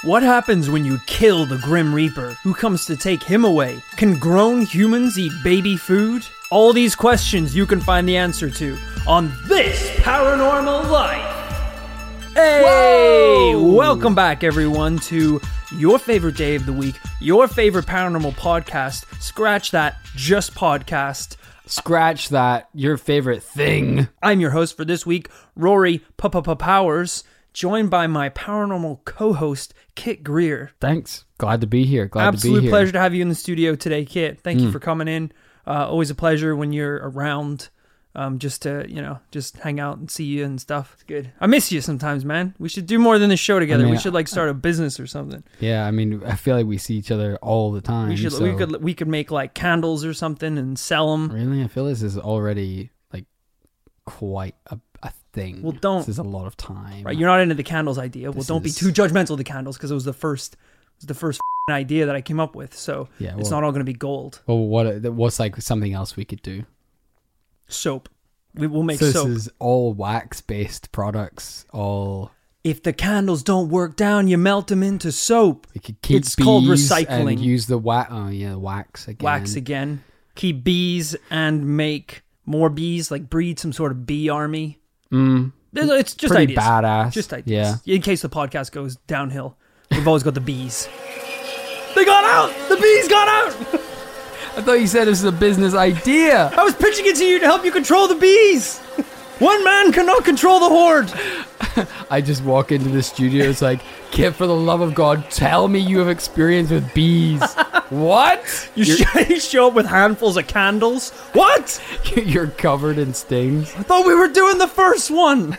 What happens when you kill the Grim Reaper? Who comes to take him away? Can grown humans eat baby food? All these questions you can find the answer to on This Paranormal Life. Hey! Whoa! Welcome back, everyone, to your favorite day of the week, your favorite paranormal podcast. Scratch that, just podcast. Scratch that, your favorite thing. I'm your host for this week, Rory Powers, joined by my paranormal co-host, Kit Greer. Thanks. Glad to be here. Absolute pleasure to have you in the studio today, Kit. Thank you for coming in. Always a pleasure when you're around, just to, just hang out and see you and stuff. It's good. I miss you sometimes, man. We should do more than this show together. We should start a business or something. Yeah, I feel like we see each other all the time. We could make like candles or something and sell them. Really? I feel this is already like quite a thing. Well, don't. This is a lot of time. Right, you're not into the candles idea. Don't be too judgmental of the candles because it was the first idea that I came up with. So yeah, it's not all going to be gold. Well, what's like something else we could do? Soap. We'll make soap. This is all wax-based products. All. If the candles don't work down, you melt them into soap. We could keep it's called recycling. And use the wax. Oh yeah, wax again. Wax again. Keep bees and make more bees. Like breed some sort of bee army. It's just pretty ideas. Badass. Just ideas. Yeah. In case the podcast goes downhill, we've always got the bees. They got out. The bees got out. I thought you said this is a business idea. I was pitching it to you to help you control the bees. One man cannot control the horde. I just walk into the studio. It's like, Kit, for the love of God, tell me you have experience with bees. What? You show up with handfuls of candles? What? You're covered in stings. I thought we were doing the first one.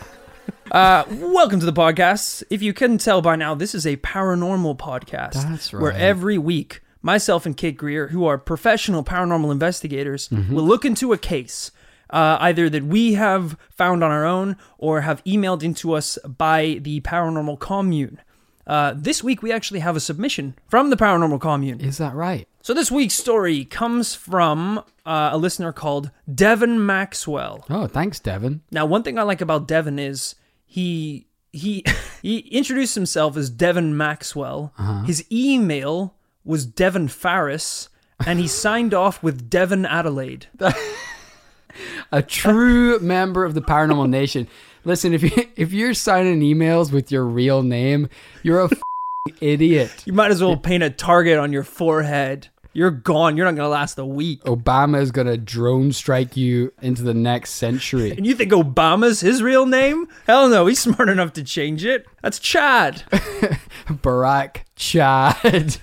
Welcome to the podcast. If you couldn't tell by now, this is a paranormal podcast. That's right. Where every week, myself and Kit Greer, who are professional paranormal investigators, will look into a case, either that we have found on our own or have emailed into us by the paranormal commune. This week, we actually have a submission from the paranormal commune. Is that right? So this week's story comes from a listener called Devin Maxwell. Oh, thanks, Devin. Now, one thing I like about Devin is he introduced himself as Devin Maxwell. His email was Devin Farris, and he signed off with Devin Adelaide. A true member of the Paranormal Nation. Listen, if you're signing emails with your real name, you're a idiot. You might as well paint a target on your forehead. You're gone. You're not going to last a week. Obama is going to drone strike you into the next century. And you think Obama's his real name? Hell no, he's smart enough to change it. That's Chad. Barack Chad.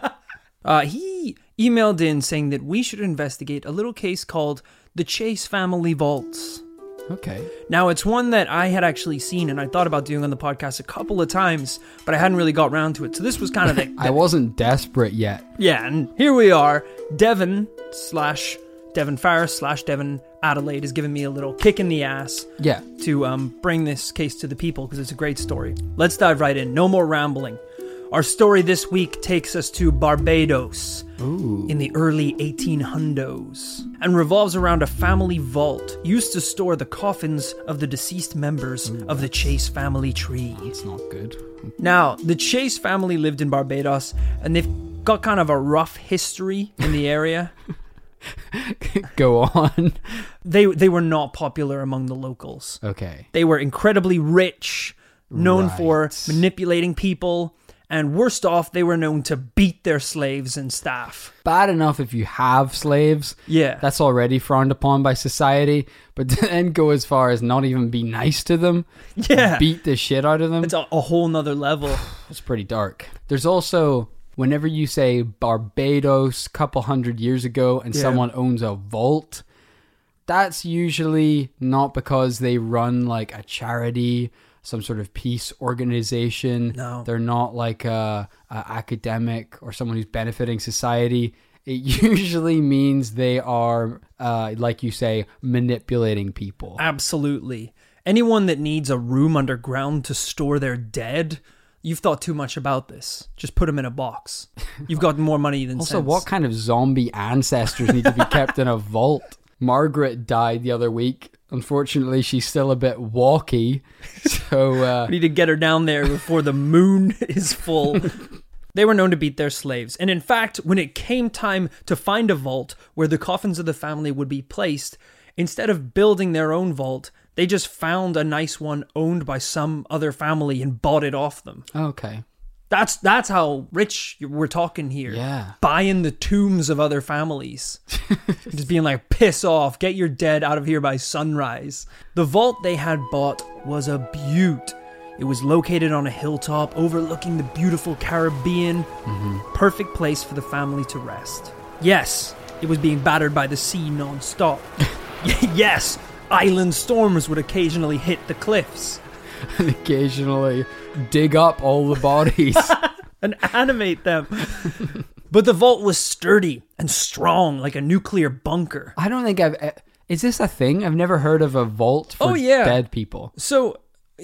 He emailed in saying that we should investigate a little case called the Chase Family Vaults. Okay. Now, it's one that I had actually seen and I thought about doing on the podcast a couple of times, but I hadn't really got around to it. So this was kind of the... I wasn't desperate yet. Yeah, and here we are. Devin Farris / Devin Adelaide has given me a little kick in the ass to bring this case to the people because it's a great story. Let's dive right in. No more rambling. Our story this week takes us to Barbados in the early 1800s and revolves around a family vault used to store the coffins of the deceased members of the Chase family tree. That's not good. Now, the Chase family lived in Barbados and they've got kind of a rough history in the area. Go on. They were not popular among the locals. Okay. They were incredibly rich, known for manipulating people. And worst off, they were known to beat their slaves and staff. Bad enough if you have slaves. Yeah. That's already frowned upon by society. But then go as far as not even be nice to them. Yeah. Beat the shit out of them. It's a whole nother level. It's pretty dark. There's also, whenever you say Barbados, couple hundred years ago, and someone owns a vault, that's usually not because they run like a charity, some sort of peace organization. No. They're not like a academic or someone who's benefiting society. It usually means they are, like you say, manipulating people. Absolutely. Anyone that needs a room underground to store their dead, you've thought too much about this. Just put them in a box. You've got more money than sense. Also, what kind of zombie ancestors need to be kept in a vault? Margaret died the other week. unfortunately, she's still a bit walky. So we need to get her down there before the moon is full. They were known to beat their slaves. And in fact, when it came time to find a vault where the coffins of the family would be placed, instead of building their own vault, they just found a nice one owned by some other family and bought it off them. Okay. That's how rich we're talking here. Yeah. Buying the tombs of other families. Just being like, piss off, get your dead out of here by sunrise. The vault they had bought was a beaut. It was located on a hilltop overlooking the beautiful Caribbean. Perfect place for the family to rest. Yes, it was being battered by the sea non-stop. Yes, island storms would occasionally hit the cliffs. And occasionally dig up all the bodies. And animate them. But the vault was sturdy and strong like a nuclear bunker. I don't think is this a thing? I've never heard of a vault for dead people. So...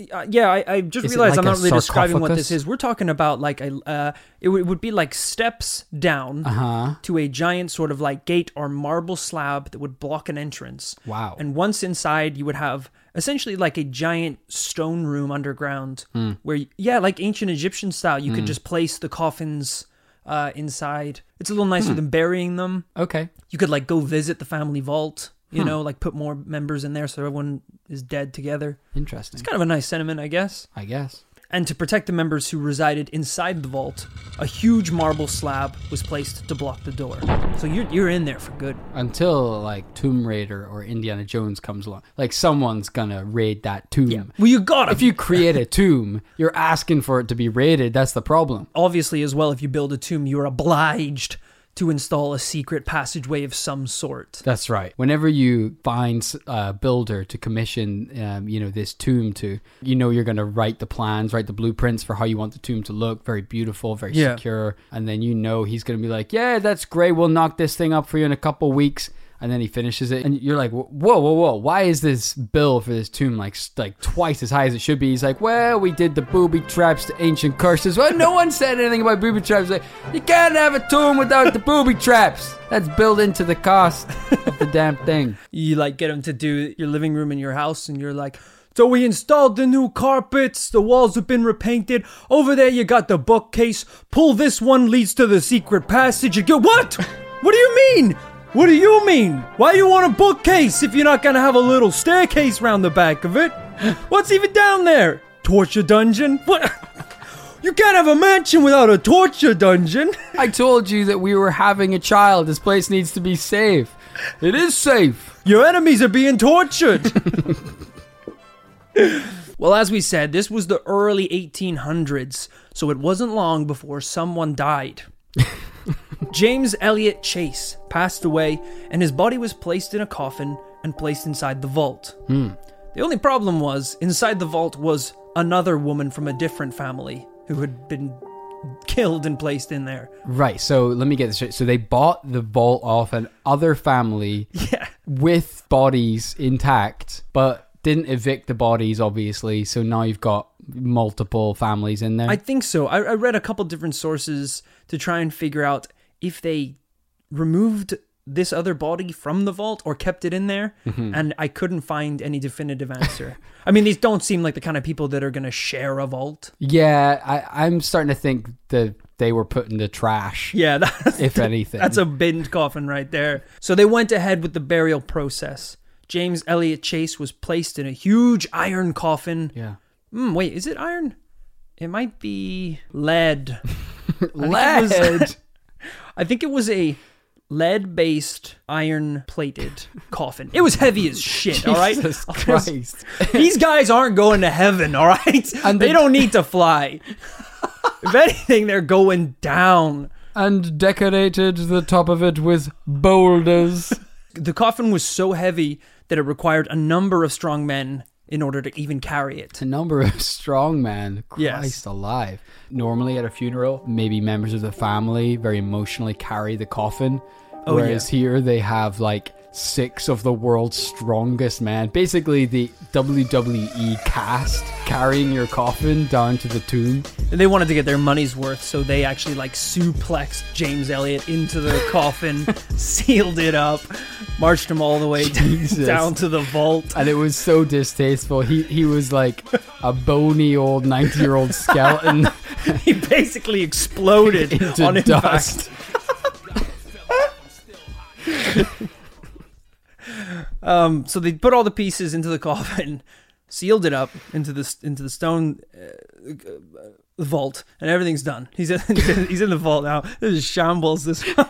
I just realized I'm not really describing what this is. We're talking about like it would be like steps down to a giant sort of like gate or marble slab that would block an entrance. Wow. And once inside, you would have essentially like a giant stone room underground where, like ancient Egyptian style, you could just place the coffins inside. It's a little nicer than burying them. Okay. You could like go visit the family vault. You know, like put more members in there so everyone is dead together. Interesting. It's kind of a nice sentiment, I guess. And to protect the members who resided inside the vault, a huge marble slab was placed to block the door. So you're in there for good. Until like Tomb Raider or Indiana Jones comes along. Like someone's gonna raid that tomb. Yeah. Well, you got it. If you create a tomb, you're asking for it to be raided. That's the problem. Obviously, as well, if you build a tomb, you're obliged to install a secret passageway of some sort. That's right. Whenever you find a builder to commission, this tomb to, you're going to write the plans, write the blueprints for how you want the tomb to look. Very beautiful, very secure. And then he's going to be like, yeah, that's great. We'll knock this thing up for you in a couple weeks. And then he finishes it. And you're like, whoa. Why is this bill for this tomb like twice as high as it should be? He's like, well, we did the booby traps to ancient curses. Well, no one said anything about booby traps. Like, you can't have a tomb without the booby traps. That's built into the cost of the damn thing. You like get him to do your living room in your house and you're like, so we installed the new carpets, the walls have been repainted, over there you got the bookcase, pull this one leads to the secret passage. You go, what? What do you mean? What do you mean? Why you want a bookcase if you're not gonna have a little staircase round the back of it? What's even down there? Torture dungeon? What? You can't have a mansion without a torture dungeon. I told you that we were having a child. This place needs to be safe. It is safe. Your enemies are being tortured. Well, as we said, this was the early 1800s, so it wasn't long before someone died. James Elliot Chase passed away, and his body was placed in a coffin and placed inside the vault. The only problem was, inside the vault was another woman from a different family who had been killed and placed in there. Right, so let me get this straight. So they bought the vault off an other family with bodies intact, but didn't evict the bodies, obviously, so now you've got multiple families in there. I think so. I read a couple different sources to try and figure out if they removed this other body from the vault or kept it in there, and I couldn't find any definitive answer. I mean, these don't seem like the kind of people that are going to share a vault. Yeah, I'm starting to think that they were put in the trash. Yeah, if anything. That's a binned coffin right there. So they went ahead with the burial process. James Elliot Chase was placed in a huge iron coffin. Yeah. Wait, is it iron? It might be lead. Lead? I think it was a lead-based, iron-plated coffin. It was heavy as shit, all right? Jesus Christ. These guys aren't going to heaven, all right? And they don't need to fly. If anything, they're going down. And decorated the top of it with boulders. The coffin was so heavy that it required a number of strong men in order to even carry it. A number of strong men. Christ alive. Normally at a funeral, maybe members of the family very emotionally carry the coffin. Whereas here they have like 6 of the world's strongest men. Basically the WWE cast carrying your coffin down to the tomb. And they wanted to get their money's worth, so they actually like suplexed James Elliott into the coffin, sealed it up, marched him all the way down to the vault. And it was so distasteful. He was like a bony old 90-year-old skeleton. He basically exploded into on dust. So they put all the pieces into the coffin, sealed it up into the stone vault, and everything's done. He's in the vault now. This is shambles. This one.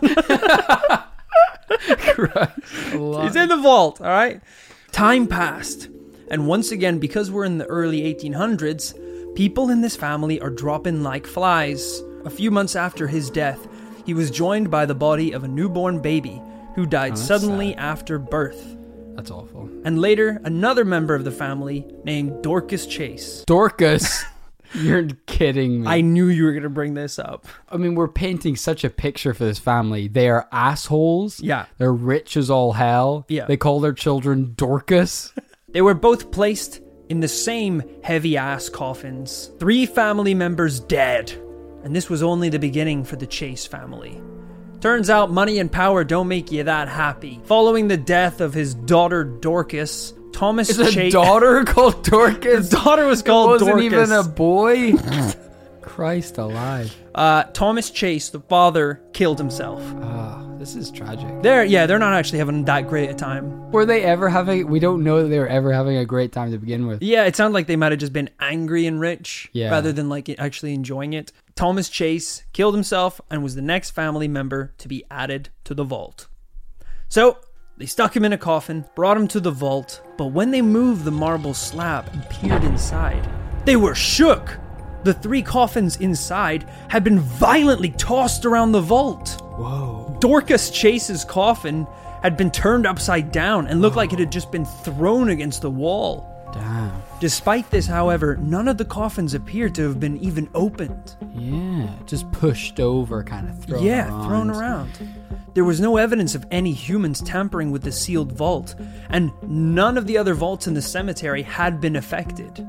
He's in the vault. All right. Time passed, and once again, because we're in the early 1800s, people in this family are dropping like flies. A few months after his death, he was joined by the body of a newborn baby who died suddenly after birth. That's awful. And later, another member of the family named Dorcas Chase. Dorcas? You're kidding me. I knew you were going to bring this up. I mean, we're painting such a picture for this family. They are assholes. Yeah. They're rich as all hell. Yeah. They call their children Dorcas. They were both placed in the same heavy-ass coffins. 3 family members dead. And this was only the beginning for the Chase family. Turns out money and power don't make you that happy. Following the death of his daughter Dorcas, Thomas Chase... Is a daughter called Dorcas? His daughter was called Dorcas. It wasn't even a boy? Christ alive. Thomas Chase, the father, killed himself. This is tragic. They're not actually having that great a time. Were they ever having... We don't know that they were ever having a great time to begin with. Yeah, it sounded like they might have just been angry and rich rather than like actually enjoying it. Thomas Chase killed himself and was the next family member to be added to the vault. So, they stuck him in a coffin, brought him to the vault, but when they moved the marble slab and peered inside, they were shook. The 3 coffins inside had been violently tossed around the vault. Whoa. Dorcas Chase's coffin had been turned upside down and looked like it had just been thrown against the wall. Damn. Despite this, however, none of the coffins appeared to have been even opened. Yeah, just pushed over, kind of thrown around. Thrown around. There was no evidence of any humans tampering with the sealed vault, and none of the other vaults in the cemetery had been affected.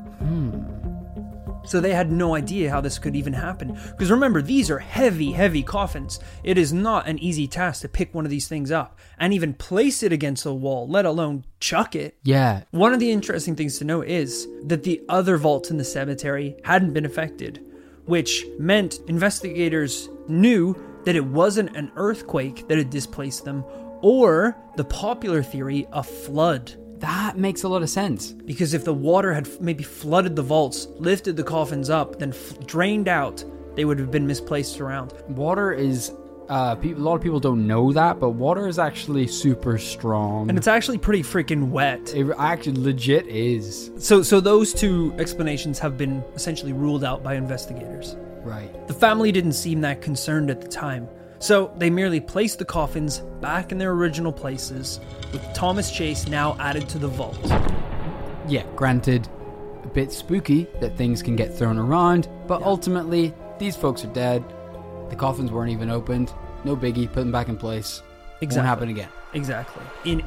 So they had no idea how this could even happen. Because remember, these are heavy, heavy coffins. It is not an easy task to pick one of these things up and even place it against a wall, let alone chuck it. Yeah. One of the interesting things to note is that the other vaults in the cemetery hadn't been affected, which meant investigators knew that it wasn't an earthquake that had displaced them, or the popular theory, a flood. That makes a lot of sense. Because if the water had maybe flooded the vaults, lifted the coffins up, then drained out, they would have been misplaced around. Water is... a lot of people don't know that, but water is actually super strong. And it's actually pretty freaking wet. It actually legit is. So those 2 explanations have been essentially ruled out by investigators. Right. The family didn't seem that concerned at the time. So they merely placed the coffins back in their original places, with Thomas Chase now added to the vault. Yeah, granted, a bit spooky that things can get thrown around, but ultimately, these folks are dead. The coffins weren't even opened. No biggie, put them back in place. Exactly. Won't happen again. Exactly. In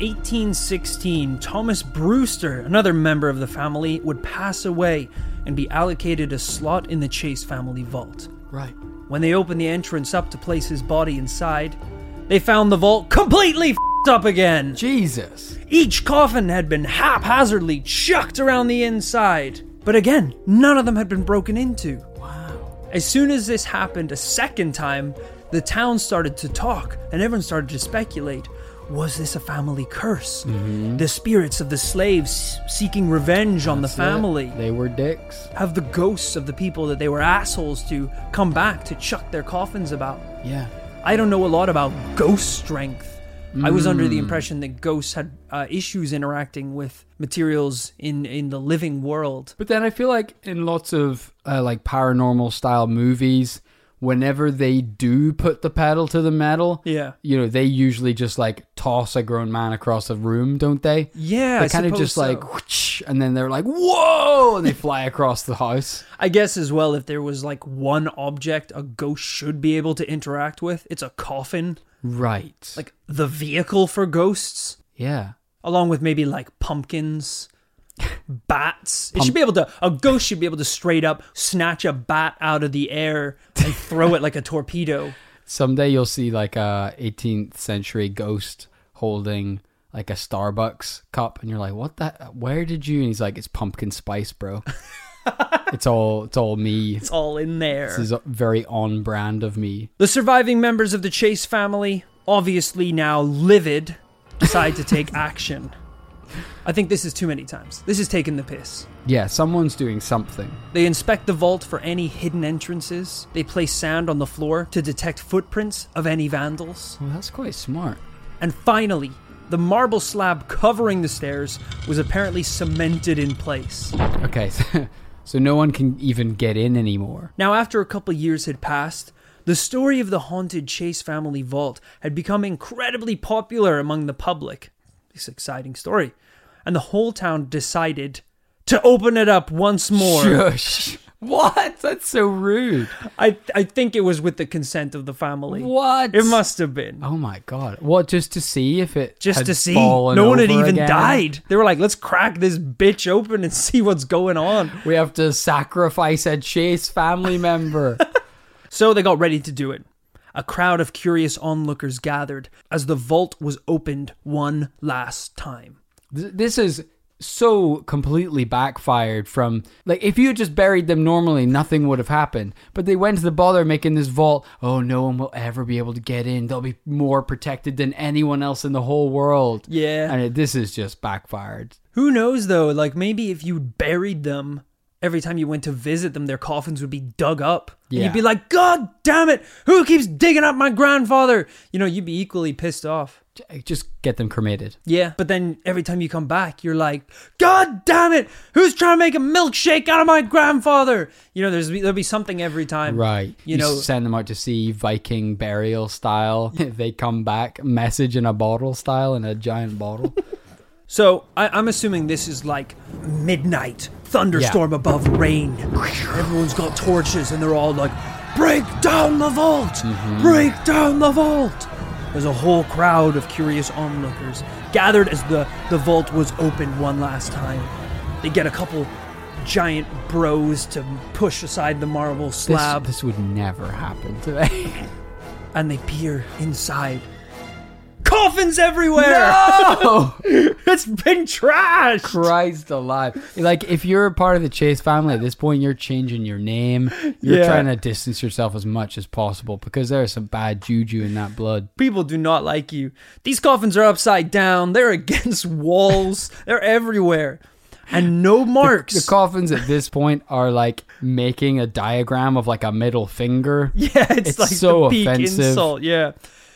1816, Thomas Brewster, another member of the family, would pass away and be allocated a slot in the Chase family vault. Right. When they opened the entrance up to place his body inside, they found the vault completely f***ed up again. Jesus. Each coffin had been haphazardly chucked around the inside. But again, none of them had been broken into. Wow. As soon as this happened a second time, the town started to talk and everyone started to speculate. Was this a family curse? Mm-hmm. The spirits of the slaves seeking revenge on the family. They were dicks. Have the ghosts of the people that they were assholes to come back to chuck their coffins about. Yeah. I don't know a lot about ghost strength. I was under the impression that ghosts had issues interacting with materials in the living world. But then I feel like in lots of like paranormal style movies, whenever they do put the pedal to the metal, they usually just like toss a grown man across a room, don't they? Yeah, they kind of just like, whoosh, and then they're like, whoa, and they fly across the house. I guess as well, if there was like one object a ghost should be able to interact with, it's a coffin. Right. Like the vehicle for ghosts. Yeah. Along with maybe like pumpkins, bats. A ghost should be able to straight up snatch a bat out of the air and throw it like a torpedo. Someday you'll see like a 18th century ghost holding like a Starbucks cup, and you're like, where did you? And he's like, it's pumpkin spice, bro. It's all me. It's all in there. This is very on brand of me. The surviving members of the Chase family, obviously now livid, decide to take action. I think this is too many times. This is taking the piss. Yeah, someone's doing something. They inspect the vault for any hidden entrances. They place sand on the floor to detect footprints of any vandals. Well, that's quite smart. And finally, the marble slab covering the stairs was apparently cemented in place. Okay, so no one can even get in anymore. Now, after a couple years had passed, the story of the haunted Chase family vault had become incredibly popular among the public. This exciting story. And the whole town decided to open it up once more. Shush. What? That's so rude. I think it was with the consent of the family. What? It must have been. Oh my god. What, just to see if it Just had to see. fallen No one had over even again? died. They were like, let's crack this bitch open and see what's going on. We have to sacrifice a Chase family member. So they got ready to do it. A crowd of curious onlookers gathered as the vault was opened one last time. This is so completely backfired from, like, if you had just buried them normally, nothing would have happened. But they went to the bother making this vault. Oh, no one will ever be able to get in. They'll be more protected than anyone else in the whole world. Yeah. And this is just backfired. Who knows, though? Like, maybe if you buried them, every time you went to visit them, their coffins would be dug up. Yeah. And you'd be like, God damn it, who keeps digging up my grandfather? You know, you'd be equally pissed off. Just get them cremated. Yeah, but then every time you come back, you're like, God damn it, who's trying to make a milkshake out of my grandfather? You know, there'll be something every time. Right. You know, send them out to sea, Viking burial style. They come back, message in a bottle style, in a giant bottle. So I'm assuming this is like midnight, thunderstorm above rain. Everyone's got torches and they're all like, break down the vault! Mm-hmm. Break down the vault! There's a whole crowd of curious onlookers gathered as the vault was opened one last time. They get a couple giant bros to push aside the marble slab. This would never happen today. And they peer inside. Coffins everywhere! No! It's been trashed! Christ alive. Like, if you're a part of the Chase family at this point, you're changing your name. You're trying to distance yourself as much as possible because there's some bad juju in that blood. People do not like you. These coffins are upside down. They're against walls. They're everywhere. And no marks. The coffins at this point are like making a diagram of like a middle finger. Yeah, it's like so the peak offensive. insult. Yeah.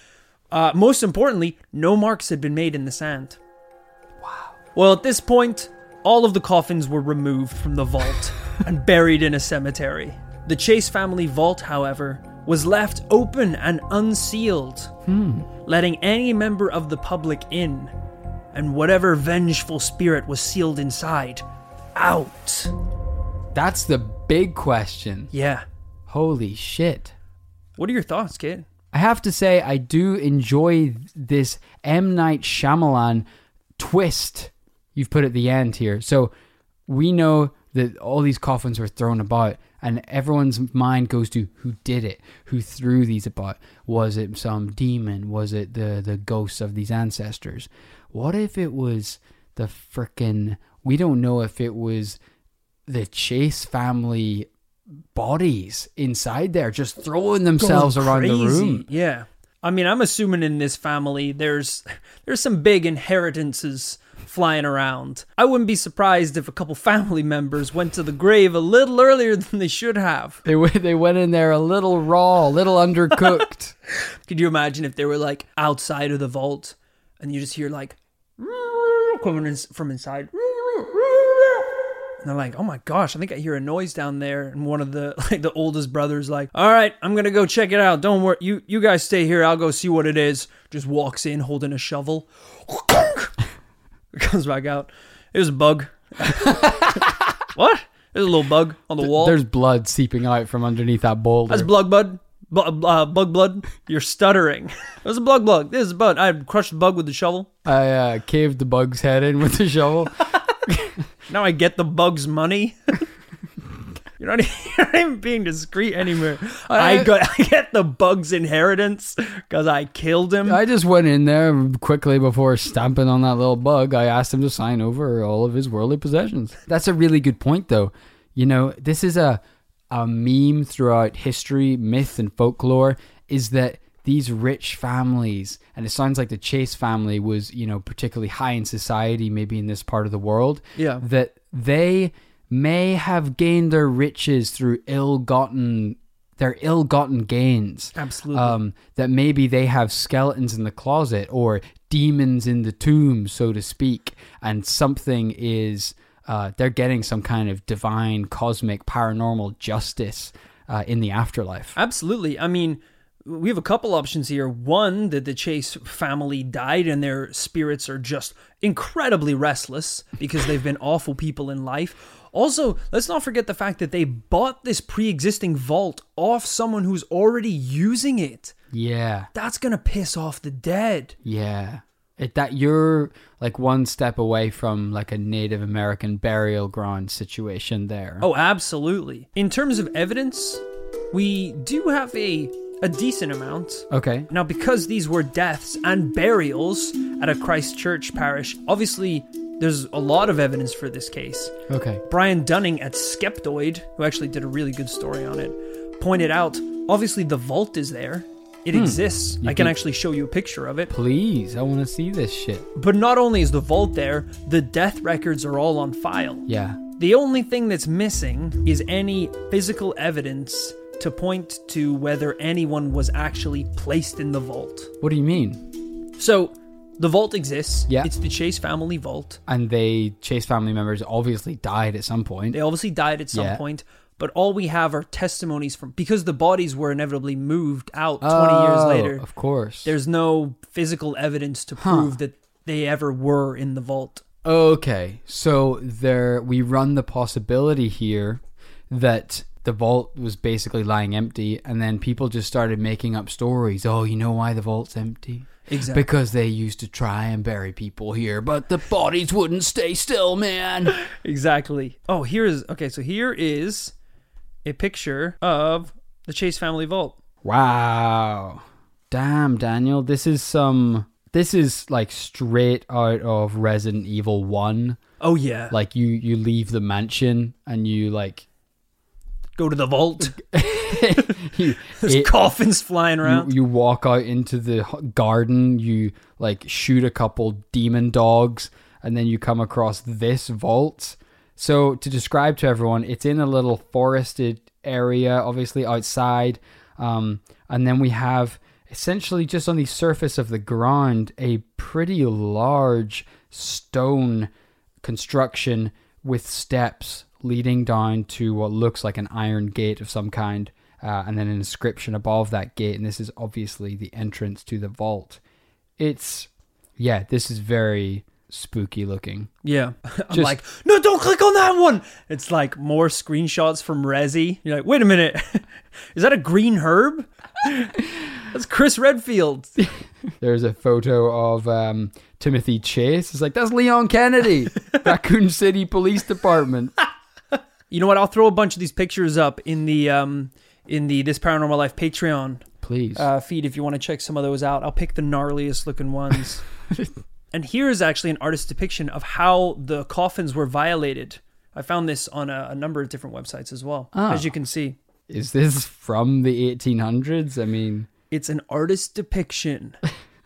Most importantly, no marks had been made in the sand. Wow. Well, at this point, all of the coffins were removed from the vault and buried in a cemetery. The Chase family vault, however, was left open and unsealed, letting any member of the public in, and whatever vengeful spirit was sealed inside, out. That's the big question. Yeah. Holy shit. What are your thoughts, kid? I have to say, I do enjoy this M. Night Shyamalan twist you've put at the end here. So we know that all these coffins were thrown about, and everyone's mind goes to who did it, who threw these about. Was it some demon? Was it the ghosts of these ancestors? What if it was the frickin'... We don't know if it was the Chase family bodies inside there just throwing themselves around the room. Yeah. I mean, I'm assuming in this family there's some big inheritances flying around. I wouldn't be surprised if a couple family members went to the grave a little earlier than they should have. They went in there a little raw, a little undercooked. Could you imagine if they were like outside of the vault and you just hear like coming from inside? And they're like, oh my gosh, I think I hear a noise down there. And one of the oldest brothers like, all right, I'm going to go check it out. Don't worry. You guys stay here. I'll go see what it is. Just walks in holding a shovel. Comes back out. It was a bug. What? There's a little bug on the wall. There's blood seeping out from underneath that boulder. That's blood, bud. Bug blood. You're stuttering. It was a bug. This is a bug. I crushed the bug with the shovel. I caved the bug's head in with the shovel. Now I get the bug's money. You're not even being discreet anymore. I get the bug's inheritance because I killed him. I just went in there quickly before stamping on that little bug. I asked him to sign over all of his worldly possessions. That's a really good point, though. You know, this is a meme throughout history, myth, and folklore, is that these rich families, and it sounds like the Chase family was, you know, particularly high in society, maybe in this part of the world, that they may have gained their riches through ill-gotten gains. Absolutely. That maybe they have skeletons in the closet or demons in the tomb, so to speak, and something is, they're getting some kind of divine, cosmic, paranormal justice in the afterlife. Absolutely. I mean, we have a couple options here. One, that the Chase family died and their spirits are just incredibly restless because they've been awful people in life. Also, let's not forget the fact that they bought this pre-existing vault off someone who's already using it. Yeah. That's going to piss off the dead. Yeah. That you're like one step away from like a Native American burial ground situation there. Oh, absolutely. In terms of evidence, we do have a decent amount. Okay. Now, because these were deaths and burials at a Christchurch parish, obviously there's a lot of evidence for this case. Okay. Brian Dunning at Skeptoid, who actually did a really good story on it, pointed out, obviously the vault is there. It exists. I can actually show you a picture of it. Please, I want to see this shit. But not only is the vault there, the death records are all on file. Yeah. The only thing that's missing is any physical evidence to point to whether anyone was actually placed in the vault. What do you mean? So, the vault exists. Yeah. It's the Chase family vault. And Chase family members obviously died at some point. They obviously died at some point. But all we have are testimonies from... Because the bodies were inevitably moved out 20 years later. Of course. There's no physical evidence to prove that they ever were in the vault. Okay. So we run the possibility here that the vault was basically lying empty, and then people just started making up stories. Oh, you know why the vault's empty? Exactly. Because they used to try and bury people here, but the bodies wouldn't stay still, man. Exactly. Oh, here is a picture of the Chase family vault. Wow. Damn, Daniel. This is like straight out of Resident Evil 1. Oh, yeah. Like you leave the mansion and you like... Go to the vault. There's coffins flying around. You walk out into the garden, you like shoot a couple demon dogs, and then you come across this vault. So to describe to everyone, it's in a little forested area, obviously outside. And then we have essentially just on the surface of the ground, a pretty large stone construction with steps leading down to what looks like an iron gate of some kind, and then an inscription above that gate, and this is obviously the entrance to the vault. This is very spooky looking. Yeah. I'm like, no, don't click on that one! It's like more screenshots from Resi. You're like, wait a minute, is that a green herb? That's Chris Redfield. There's a photo of Timothy Chase. It's like, that's Leon Kennedy, Raccoon City Police Department. You know what? I'll throw a bunch of these pictures up in the This Paranormal Life Patreon feed if you want to check some of those out. I'll pick the gnarliest looking ones. And here is actually an artist's depiction of how the coffins were violated. I found this on a number of different websites as well, as you can see. Is this from the 1800s? I mean... It's an artist's depiction.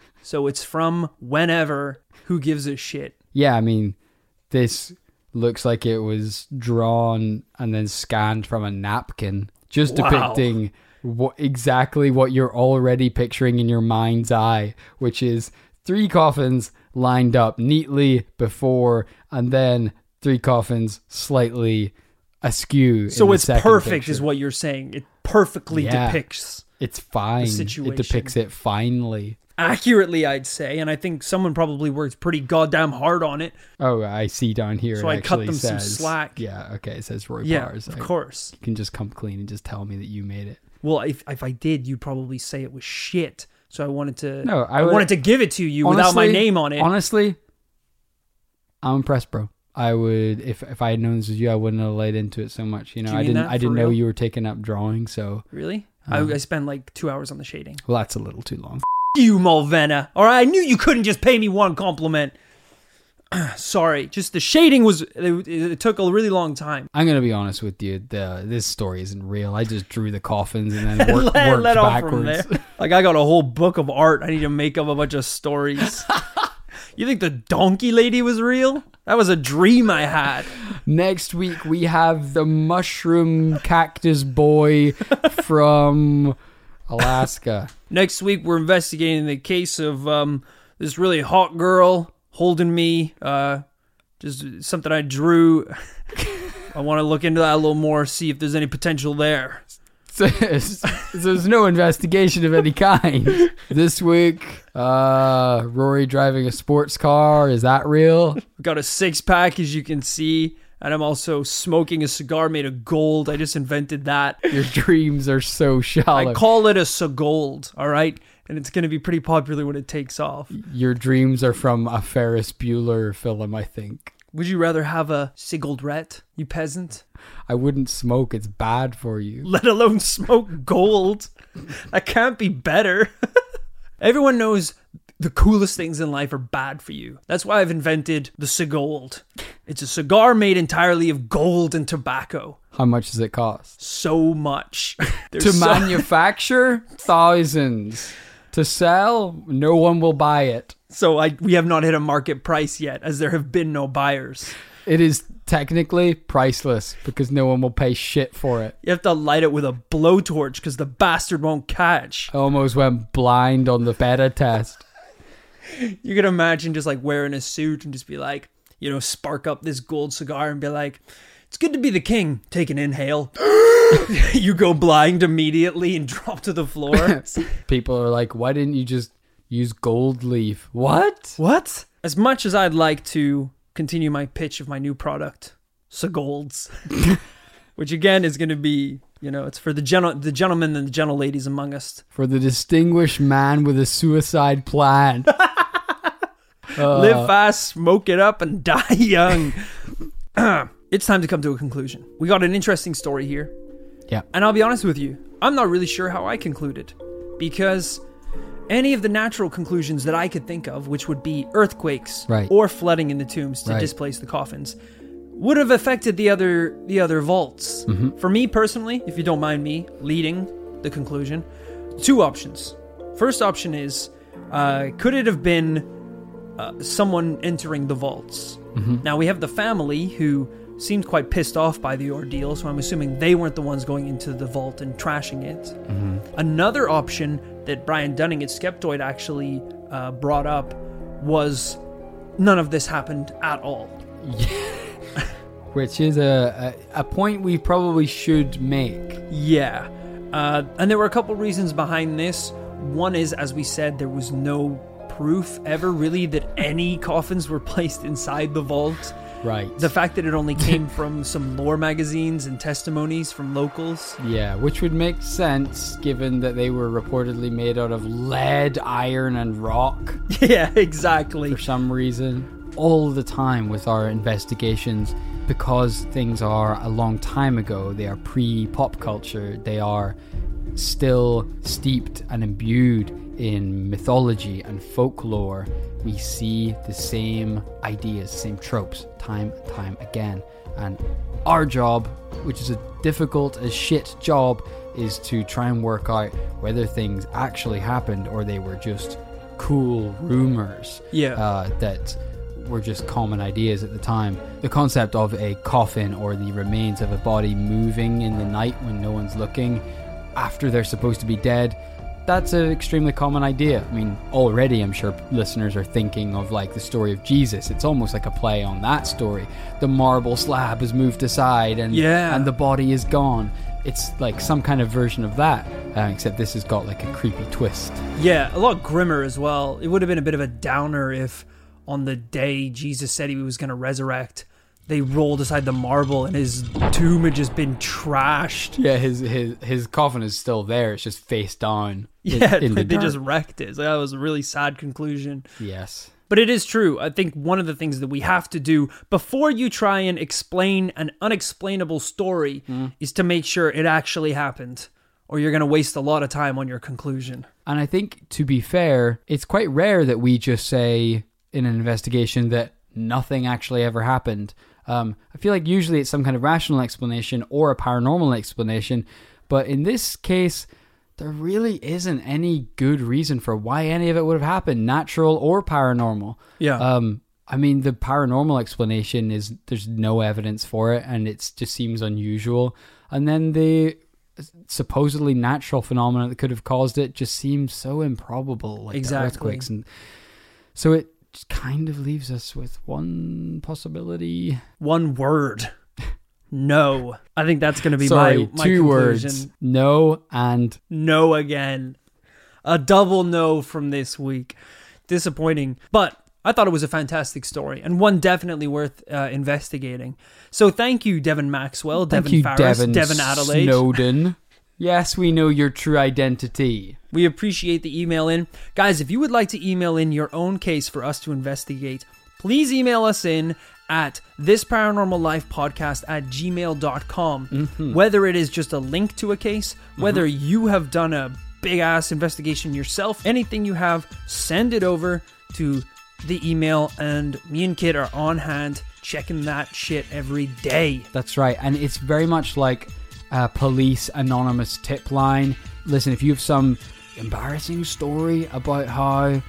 So it's from whenever. Who gives a shit? Yeah, I mean, this... looks like it was drawn and then scanned from a napkin, just depicting exactly what you're already picturing in your mind's eye, which is 3 coffins lined up neatly before, and then 3 coffins slightly askew. So it's perfect, picture. Is what you're saying. It perfectly depicts. It's fine. The situation. It depicts it finely. Accurately, I'd say, and I think someone probably worked pretty goddamn hard on it. Oh, I see down here. So I cut them some slack. Yeah, okay, it says Roy Powers. Yeah, of course. You can just come clean and just tell me that you made it. Well, if I did, you'd probably say it was shit. So I wanted to. No, I wanted to give it to you without my name on it. Honestly, I'm impressed, bro. I would, if I had known this was you, I wouldn't have laid into it so much. You know, I didn't know you were taking up drawing. So really, I spent like 2 hours on the shading. Well, that's a little too long. You, Mulvena. All right, I knew you couldn't just pay me one compliment. Sorry, just the shading was. It took a really long time. I'm gonna be honest with you. This story isn't real. I just drew the coffins and then worked backwards. From there. Like I got a whole book of art. I need to make up a bunch of stories. You think the donkey lady was real? That was a dream I had. Next week we have the mushroom cactus boy from Alaska. Next week we're investigating the case of this really hot girl holding me. Just something I drew. I want to look into that a little more, see if there's any potential there. So there's no investigation of any kind. This week, Rory driving a sports car. Is that real? Got a 6-pack, as you can see. And I'm also smoking a cigar made of gold. I just invented that. Your dreams are so shallow. I call it a Segold, all right? And it's going to be pretty popular when it takes off. Your dreams are from a Ferris Bueller film, I think. Would you rather have a Sigildret, you peasant? I wouldn't smoke. It's bad for you. Let alone smoke gold. That can't be better. Everyone knows the coolest things in life are bad for you. That's why I've invented the Segold. It's a cigar made entirely of gold and tobacco. How much does it cost? So much. To manufacture? Thousands. To sell? No one will buy it. So we have not hit a market price yet, as there have been no buyers. It is technically priceless because no one will pay shit for it. You have to light it with a blowtorch because the bastard won't catch. I almost went blind on the beta test. You can imagine just like wearing a suit and just be like, you know, spark up this gold cigar and be like, it's good to be the king. Take an inhale. You go blind immediately and drop to the floor. People are like, why didn't you just use gold leaf? What? As much as I'd like to continue my pitch of my new product, Segolds, which again is going to be, you know, it's for the gentlemen and the gentle ladies among us. For the distinguished man with a suicide plan. Live fast, smoke it up, and die young. It's time to come to a conclusion. We got an interesting story here. Yeah. And I'll be honest with you, I'm not really sure how I concluded. Because any of the natural conclusions that I could think of, which would be earthquakes or flooding in the tombs to displace the coffins, would have affected the other vaults. Mm-hmm. For me personally, if you don't mind me leading the conclusion, 2 options. First option is, could it have been someone entering the vaults? Mm-hmm. Now we have the family who seemed quite pissed off by the ordeal, so I'm assuming they weren't the ones going into the vault and trashing it. Mm-hmm. Another option that Brian Dunning at Skeptoid actually brought up was none of this happened at all. Which is a point we probably should make. Yeah. And there were a couple reasons behind this. One is, as we said, there was no proof ever really that any coffins were placed inside the vault. Right. The fact that it only came from some lore magazines and testimonies from locals. Yeah, which would make sense given that they were reportedly made out of lead, iron, and rock. Yeah, exactly. For some reason. All the time with our investigations, because things are a long time ago, they are pre-pop culture, they are still steeped and imbued in mythology and folklore, we see the same ideas, same tropes, time and time again. And our job, which is a difficult as shit job, is to try and work out whether things actually happened or they were just cool rumors that were just common ideas at the time. The concept of a coffin or the remains of a body moving in the night when no one's looking after they're supposed to be dead, that's an extremely common idea. I mean, already I'm sure listeners are thinking of like the story of Jesus. It's almost like a play on that story. The marble slab is moved aside and the body is gone. It's like some kind of version of that, except this has got like a creepy twist. Yeah, a lot grimmer as well. It would have been a bit of a downer if on the day Jesus said he was going to resurrect, they rolled aside the marble and his tomb had just been trashed. Yeah, his coffin is still there. It's just face down. They just wrecked it. So that was a really sad conclusion. Yes. But it is true. I think one of the things that we have to do before you try and explain an unexplainable story is to make sure it actually happened, or you're going to waste a lot of time on your conclusion. And I think, to be fair, it's quite rare that we just say in an investigation that nothing actually ever happened. I feel like usually it's some kind of rational explanation or a paranormal explanation. But in this case, there really isn't any good reason for why any of it would have happened, natural or paranormal. Yeah. I mean, the paranormal explanation is there's no evidence for it, and it just seems unusual. And then the supposedly natural phenomena that could have caused it just seems so improbable, like the earthquakes. And so it just kind of leaves us with one possibility. One word. No. I think that's going to be my two conclusion. Words. No and no again. A double no from this week. Disappointing. But I thought it was a fantastic story and one definitely worth investigating. So thank you, Devin Maxwell, Devin Farris, Devin Adelaide. Snowden. Yes, we know your true identity. We appreciate the email in. Guys, if you would like to email in your own case for us to investigate, please email us in at thisparanormallifepodcast@gmail.com. Whether it is just a link to a case, whether you have done a big-ass investigation yourself, anything you have, send it over to the email, and me and Kit are on hand checking that shit every day. That's right, and it's very much like a police anonymous tip line. Listen, if you have some embarrassing story about how,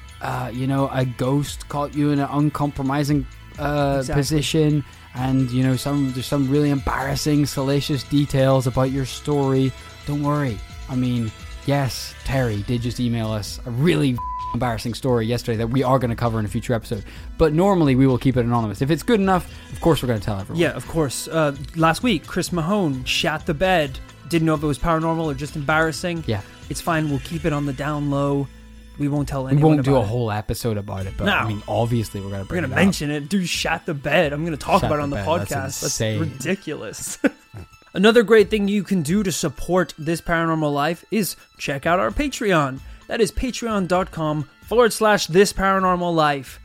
a ghost caught you in an uncompromising position, and there's some really embarrassing, salacious details about your story, don't worry. I mean, yes, Terry did just email us a really embarrassing story yesterday that we are going to cover in a future episode, but normally we will keep it anonymous. If it's good enough, of course we're going to tell everyone. Yeah, of course. Last week, Chris Mahone shat the bed. Didn't know if it was paranormal or just embarrassing. Yeah, it's fine. We'll keep it on the down low. We won't tell anyone. We won't do a whole episode about it, but no. I mean, obviously we're going to mention it. Dude shat the bed. I'm going to talk about it on the podcast. That's ridiculous. Another great thing you can do to support This Paranormal Life is check out our Patreon. That is patreon.com/This Paranormal Life.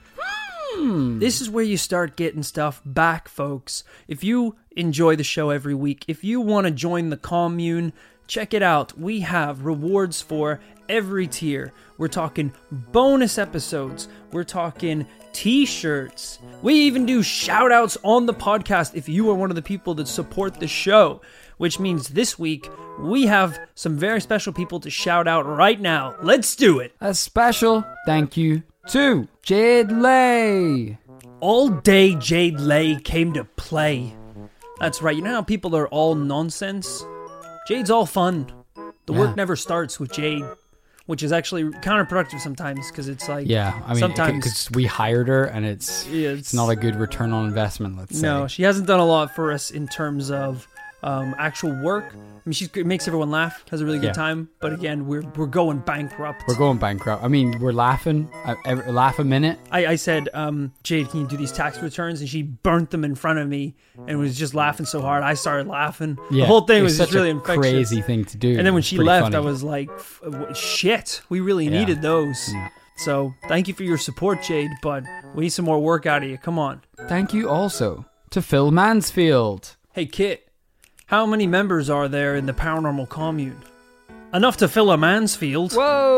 This is where you start getting stuff back, folks. If you enjoy the show every week, if you want to join the commune, check it out. We have rewards for every tier. We're talking bonus episodes. We're talking t-shirts. We even do shout-outs on the podcast if you are one of the people that support the show, which means this week we have some very special people to shout out right now. Let's do it. A special thank you to Jade Lay. All day Jade Lay came to play. That's right. You know how people are all nonsense? Jade's all fun. The work never starts with Jade, which is actually counterproductive sometimes because it's like... Yeah, I mean, sometimes because we hired her and it's not a good return on investment, let's say. No, she hasn't done a lot for us in terms of actual work. I mean, she makes everyone laugh, has a really good time, but again, we're going bankrupt. We're going bankrupt. I mean, we're laughing, laugh a minute. I said, Jade, can you do these tax returns? And she burnt them in front of me and was just laughing so hard. I started laughing. Yeah, the whole thing was just really infectious. Crazy thing to do. And then when she left, funny. I was like, shit, we really needed those. Yeah. So thank you for your support, Jade, but we need some more work out of you. Come on. Thank you also to Phil Mansfield. Hey, Kit. How many members are there in the paranormal commune? Enough to fill a Mansfield.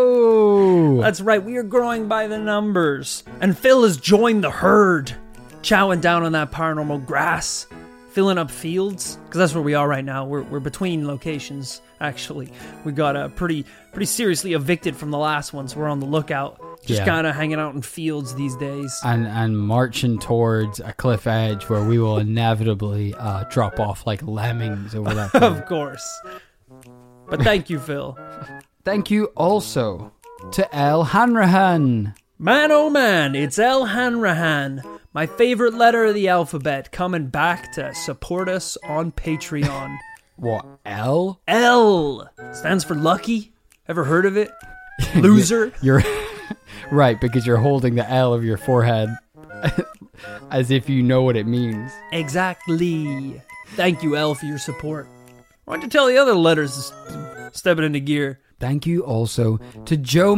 Whoa! That's right, we are growing by the numbers. And Phil has joined the herd, chowing down on that paranormal grass, filling up fields, because that's where we are right now. We're between locations, actually. We got pretty seriously evicted from the last one, so we're on the lookout. Just kind of hanging out in fields these days. And marching towards a cliff edge where we will inevitably drop off like lemmings over that thing. Of course. But thank you, Phil. Thank you also to El Hanrahan. Man, oh man, it's El Hanrahan. My favorite letter of the alphabet coming back to support us on Patreon. What, L? L. Stands for lucky. Ever heard of it? Loser. You're... Right, because you're holding the L of your forehead As if you know what it means. Exactly. Thank you, L, for your support. Why don't you tell the other letters stepping into gear? Thank you also to Joe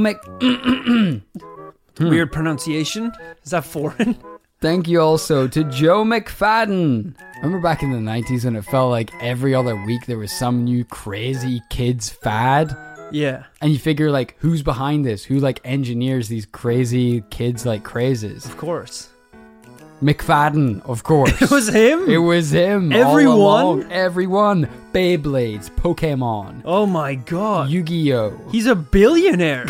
Weird pronunciation? Is that foreign? Thank you also to Joe McFadden. Remember back in the 90s when it felt like every other week there was some new crazy kids fad? Yeah. And you figure, like, who's behind this? Who, like, engineers these crazy kids, like, crazes? Of course. McFadden, of course. It was him? It was him. Everyone? Everyone. Beyblades, Pokemon. Oh my god. Yu-Gi-Oh! He's a billionaire.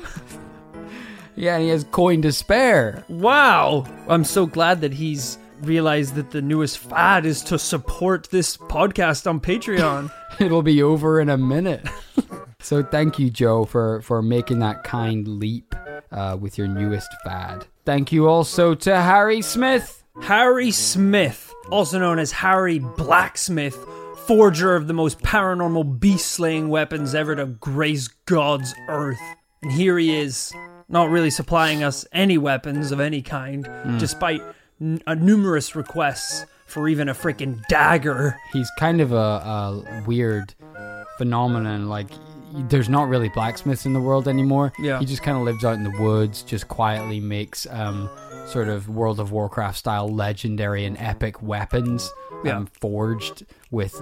Yeah, and he has coin to spare. Wow. I'm so glad that he's realized that the newest fad is to support this podcast on Patreon. It'll be over in a minute. So thank you, Joe, for making that kind leap with your newest fad. Thank you also to Harry Smith. Harry Smith, also known as Harry Blacksmith, forger of the most paranormal beast-slaying weapons ever to grace God's earth. And here he is, not really supplying us any weapons of any kind, despite numerous requests for even a freaking dagger. He's kind of a weird phenomenon, like... There's not really blacksmiths in the world anymore. Yeah. He just kind of lives out in the woods, just quietly makes sort of World of Warcraft style legendary and epic weapons forged with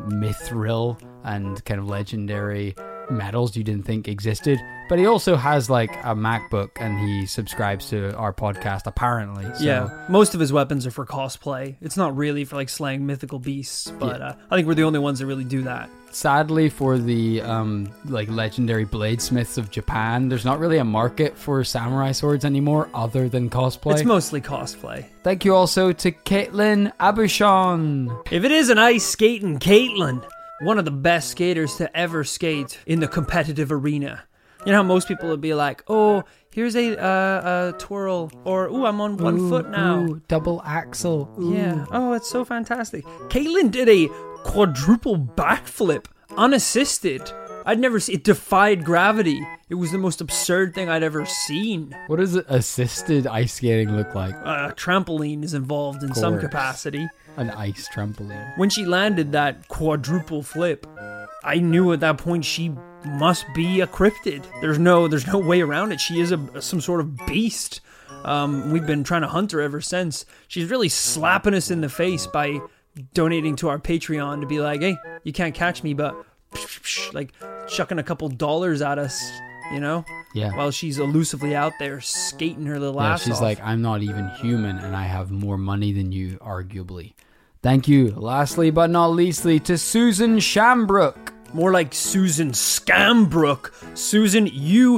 mithril and kind of legendary metals you didn't think existed. But he also has like a MacBook and he subscribes to our podcast apparently. So. Yeah, most of his weapons are for cosplay. It's not really for like slaying mythical beasts, but I think we're the only ones that really do that. Sadly for the like legendary bladesmiths of Japan, there's not really a market for samurai swords anymore other than cosplay. It's mostly cosplay. Thank you also to Caitlin Abushon. If it isn't ice skating Caitlin, one of the best skaters to ever skate in the competitive arena. You know how most people would be like, oh, here's a twirl, or, ooh, I'm on one foot now. Ooh, double axel. Ooh. Yeah. Oh, it's so fantastic. Caitlin did a quadruple backflip, unassisted. I'd never seen it. Defied gravity. It was the most absurd thing I'd ever seen. What does assisted ice skating look like? A trampoline is involved in some capacity. An ice trampoline. When she landed that quadruple flip, I knew at that point she must be a cryptid. There's no way around it. She is some sort of beast. We've been trying to hunt her ever since. She's really slapping us in the face by donating to our Patreon to be like, hey, you can't catch me, but like chucking a couple dollars at us, you know? Yeah. While she's elusively out there skating her little ass off. She's like, I'm not even human and I have more money than you, arguably. Thank you, lastly but not leastly, to Susan Shambrook. More like Susan Scambrook. Susan, you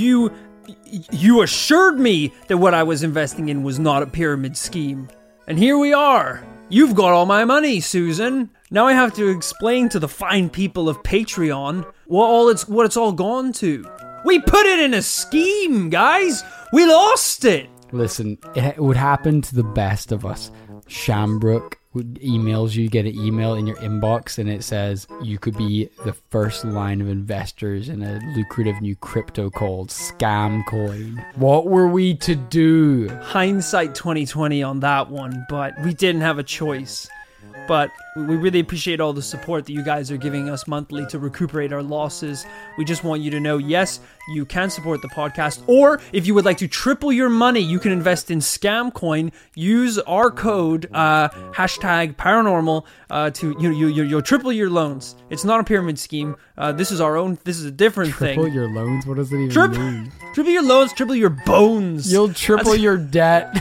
assured me that what I was investing in was not a pyramid scheme. And here we are. You've got all my money, Susan. Now I have to explain to the fine people of Patreon what it's all gone to. We put it in a scheme, guys. We lost it. Listen, it would happen to the best of us. Shambrook emails you, get an email in your inbox and it says you could be the first line of investors in a lucrative new crypto called Scamcoin. What were we to do? Hindsight 2020 on that one, but we didn't have a choice. But we really appreciate all the support that you guys are giving us monthly to recuperate our losses. We just want you to know, yes, you can support the podcast, or if you would like to triple your money, you can invest in Scamcoin. Use our code hashtag paranormal to you'll triple your loans. It's not a pyramid scheme. This is a different thing. Triple your loans? What does it even mean? Triple your loans, triple your bones. You'll triple your debt.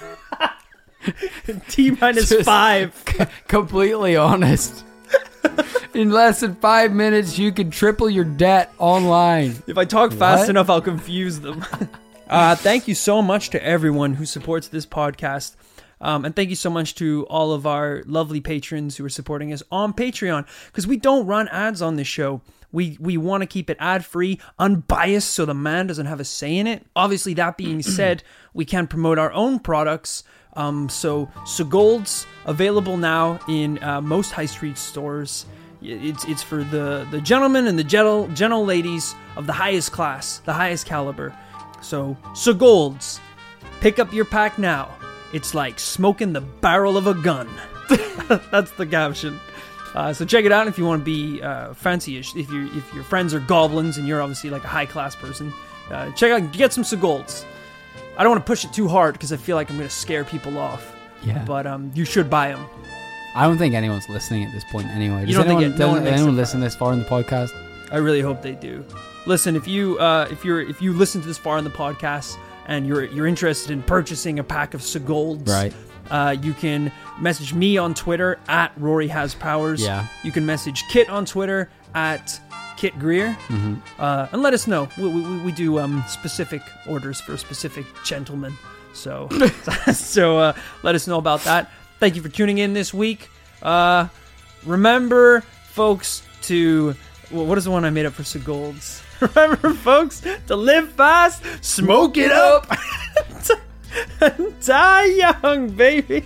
T-5. Completely honest. In less than 5 minutes, you can triple your debt online. If I talk fast enough, I'll confuse them. Thank you so much to everyone who supports this podcast. And thank you so much to all of our lovely patrons who are supporting us on Patreon. Because we don't run ads on this show. We want to keep it ad-free, unbiased, so the man doesn't have a say in it. Obviously, that being said, we can promote our own products. So Gold's available now in most high street stores. It's for the gentlemen and the gentle ladies of the highest class, the highest caliber. So Gold's, pick up your pack now. It's like smoking the barrel of a gun. That's the caption. So check it out if you want to be fancy-ish. If your friends are goblins and you're obviously like a high-class person, check out, get some Sigolds. I don't want to push it too hard because I feel like I'm going to scare people off. Yeah. But you should buy them. I don't think anyone's listening at this point anyway. Does anyone listen this far in the podcast? I really hope they do. Listen, if you listen to this far in the podcast and you're interested in purchasing a pack of Sigolds, right? You can message me on Twitter at Rory Has Powers. Yeah. You can message Kit on Twitter at Kit Greer. Mm-hmm. And let us know. We do specific orders for specific gentlemen. So let us know about that. Thank you for tuning in this week. Remember, folks, to... what is the one I made up for Sigolds? Remember, folks, to live fast, smoke it up, and die young, baby.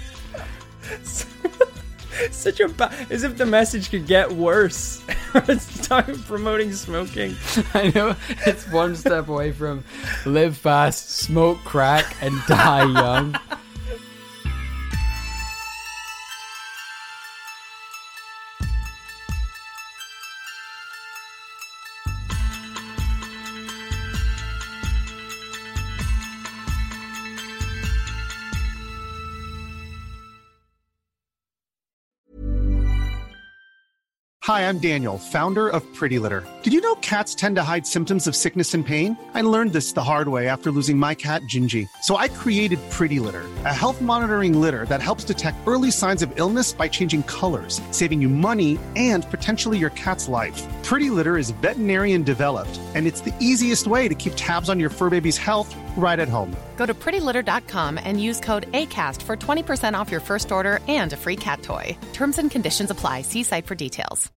Such a as if the message could get worse. It's promoting smoking. I know, it's one step away from live fast, smoke crack, and die young. Hi, I'm Daniel, founder of Pretty Litter. Did you know cats tend to hide symptoms of sickness and pain? I learned this the hard way after losing my cat, Gingy. So I created Pretty Litter, a health monitoring litter that helps detect early signs of illness by changing colors, saving you money and potentially your cat's life. Pretty Litter is veterinarian developed, and it's the easiest way to keep tabs on your fur baby's health right at home. Go to prettylitter.com and use code ACAST for 20% off your first order and a free cat toy. Terms and conditions apply. See site for details.